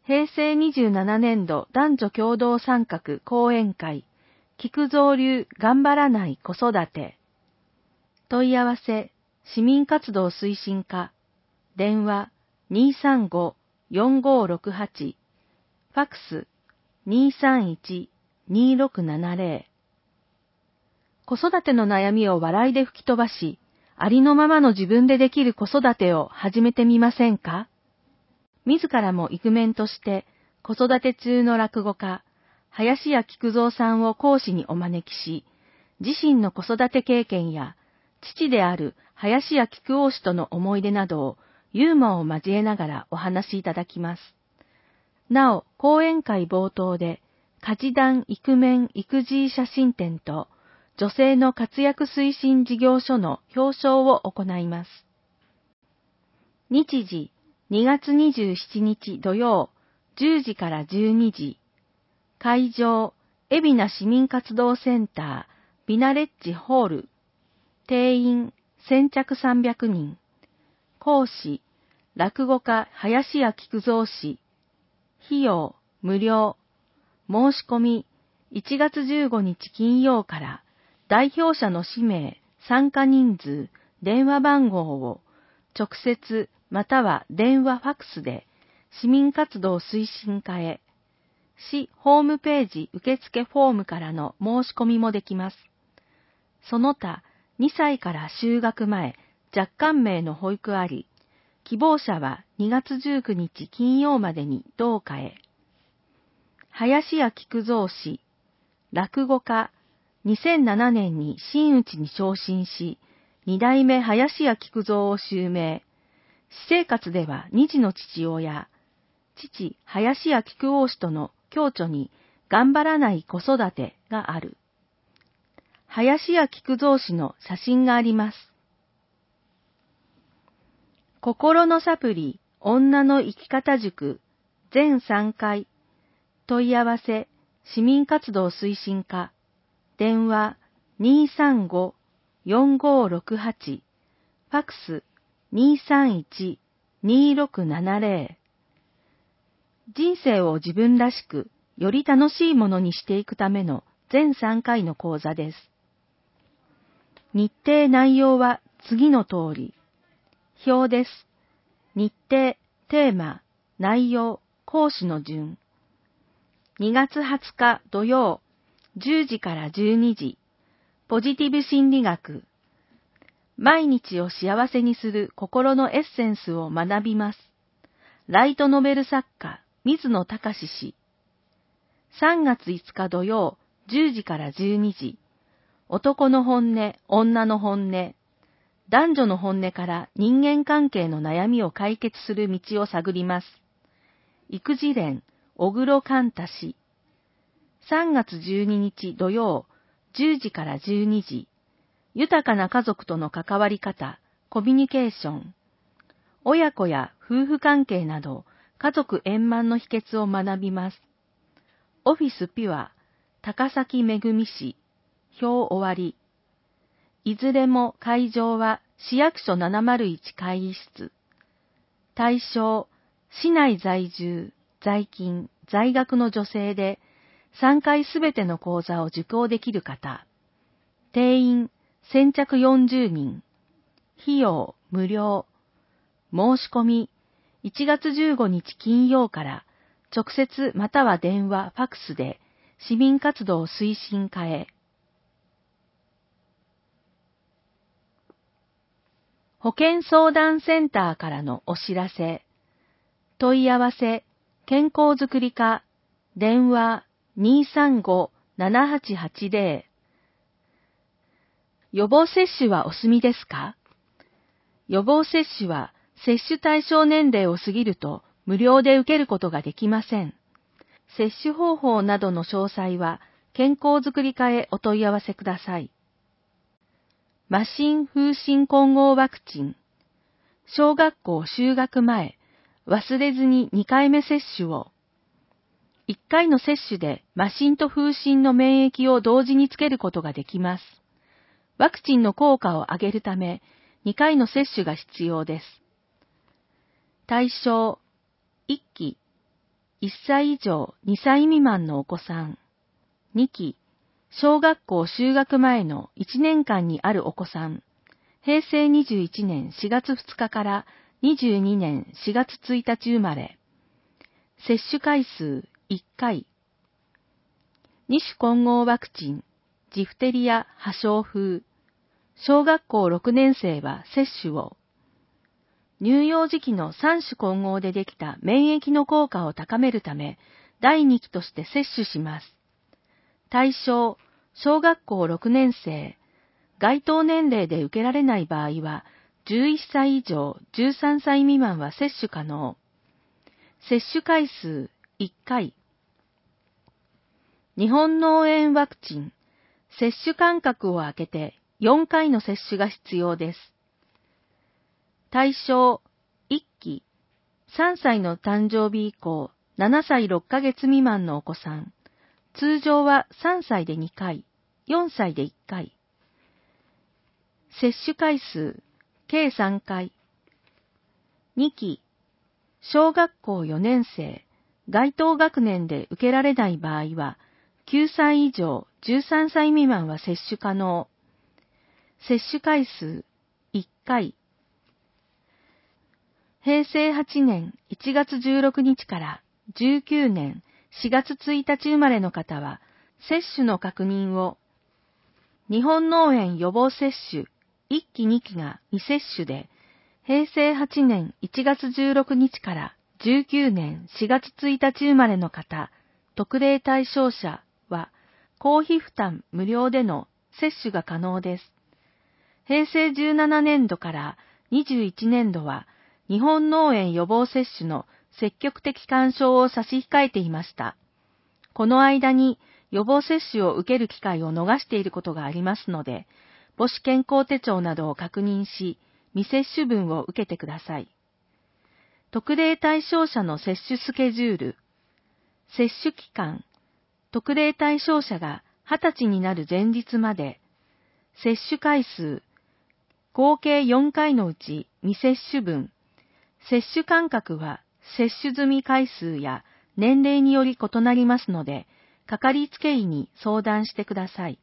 平成27年度男女共同参画講演会、菊蔵流頑張らない子育て。問い合わせ、市民活動推進課、電話235-4568、ファックス231-2670。子育ての悩みを笑いで吹き飛ばし、ありのままの自分でできる子育てを始めてみませんか？自らもイクメンとして子育て中の落語家、林家菊蔵さんを講師にお招きし、自身の子育て経験や、父である林家菊王氏との思い出などをユーモアを交えながらお話しいただきます。なお、講演会冒頭で、家事団イクメン育児写真展と、女性の活躍推進事業所の表彰を行います。日時、2月27日土曜、10時から12時。会場、海老名市民活動センター、ビナレッジホール。定員、先着300人。講師、落語家林家菊蔵氏。費用、無料。申し込み、1月15日金曜から、代表者の氏名、参加人数、電話番号を、直接または電話ファックスで、市民活動推進課へ、市ホームページ受付フォームからの申し込みもできます。その他、2歳から就学前、若干名の保育あり、希望者は2月19日金曜までに同課へ。林家菊蔵氏、落語家、2007年に真打ちに昇進し、二代目林家菊蔵を襲名。私生活では2児の父親、父林家菊王氏との共著に頑張らない子育てがある。林家菊蔵氏の写真があります。心のサプリ、女の生き方塾、全3回。問い合わせ、市民活動推進課。電話235-4568、ファックス231-2670。人生を自分らしく、より楽しいものにしていくための全3回の講座です。日程内容は次の通り。表です。日程、テーマ、内容、講師の順。2月20日土曜、10時から12時、ポジティブ心理学。毎日を幸せにする心のエッセンスを学びます。ライトノベル作家、水野隆氏。3月5日土曜、10時から12時、男の本音、女の本音。男女の本音から人間関係の悩みを解決する道を探ります。育児連、小黒寛太氏。3月12日土曜、10時から12時、豊かな家族との関わり方、コミュニケーション。親子や夫婦関係など、家族円満の秘訣を学びます。オフィスピュア、高崎めぐみ市、表終わり。いずれも会場は市役所701会議室。対象、市内在住、在勤、在学の女性で、3回すべての講座を受講できる方。定員、先着40人。費用、無料。申し込み、1月15日金曜から、直接または電話、ファックスで、市民活動推進課へ。保健相談センターからのお知らせ。問い合わせ、健康づくり課、電話235-7880。予防接種はお済みですか？予防接種は接種対象年齢を過ぎると無料で受けることができません。接種方法などの詳細は健康づくり課へお問い合わせください。麻疹風疹混合ワクチン。小学校就学前、忘れずに2回目接種を。1回の接種で麻疹と風疹の免疫を同時につけることができます。ワクチンの効果を上げるため、2回の接種が必要です。対象、1期、 1歳以上2歳未満のお子さん。2期、小学校就学前の1年間にあるお子さん。平成21年4月2日から22年4月1日生まれ。接種回数1回。2種混合ワクチン、ジフテリア破傷風。小学校6年生は接種を。乳幼児期の3種混合でできた免疫の効果を高めるため、第2期として接種します。対象、小学校6年生。該当年齢で受けられない場合は、11歳以上13歳未満は接種可能。接種回数1回。日本脳炎ワクチン、接種間隔を空けて4回の接種が必要です。対象、1期、3歳の誕生日以降、7歳6ヶ月未満のお子さん。通常は3歳で2回、4歳で1回。接種回数、計3回。2期、小学校4年生、該当学年で受けられない場合は、9歳以上13歳未満は接種可能。接種回数、1回。平成8年1月16日から19年4月1日生まれの方は、接種の確認を、日本脳炎予防接種1期2期が未接種で、平成8年1月16日から19年4月1日生まれの方、特例対象者は、公費負担無料での接種が可能です。平成17年度から21年度は、日本脳炎予防接種の積極的勧奨を差し控えていました。この間に予防接種を受ける機会を逃していることがありますので、母子健康手帳などを確認し、未接種分を受けてください。特例対象者の接種スケジュール、接種期間、特例対象者が20歳になる前日まで、接種回数、合計4回のうち未接種分、接種間隔は接種済み回数や年齢により異なりますので、かかりつけ医に相談してください。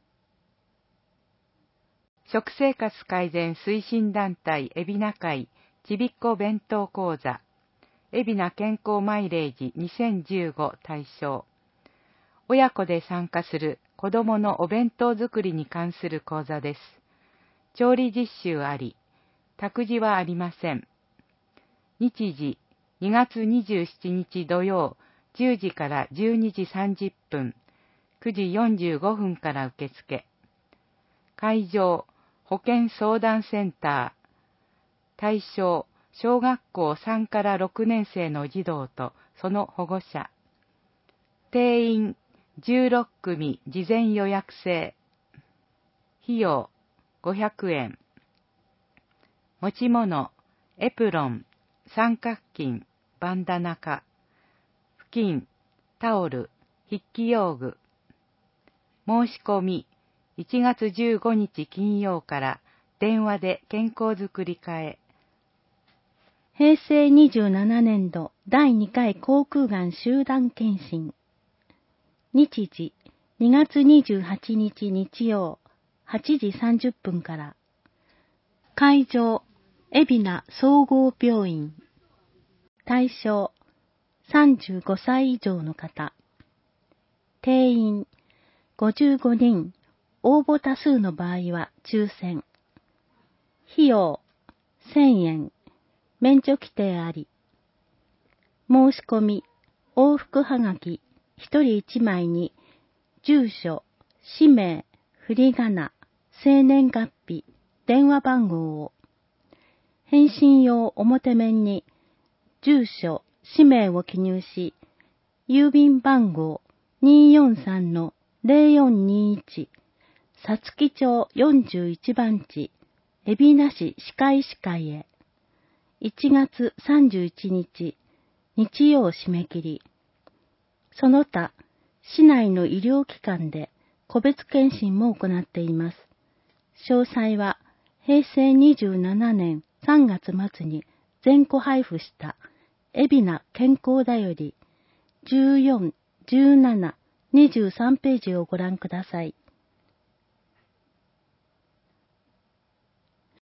食生活改善推進団体海老名会ちびっこ弁当講座海老名健康マイレージ2015対象。親子で参加する子どものお弁当作りに関する講座です。調理実習あり、託児はありません。日時、2月27日土曜、10時から12時30分、9時45分から受付。会場、保健相談センター。対象、小学校3から6年生の児童とその保護者。定員、16組事前予約制。費用、500円。持ち物、エプロン、三角巾、バンダナカ、布巾、タオル、筆記用具。申し込み、1月15日金曜から電話で健康づくり課へ。 平成27年度第2回口腔がん集団検診。日時、2月28日日曜、8時30分から。会場、海老名総合病院。対象、35歳以上の方。定員、55人。応募多数の場合は抽選。費用、1000円。免除規定あり。申し込み、往復はがき、1人1枚に、住所、氏名、振り仮名、生年月日、電話番号を。返信用表面に、住所、氏名を記入し、郵便番号 243-0421、さつき町41番地、海老名市歯科医師会へ。1月31日、日曜締め切り。その他、市内の医療機関で個別検診も行っています。詳細は、平成27年3月末に全戸配布した、海老名健康だより、 14、17、23ページをご覧ください。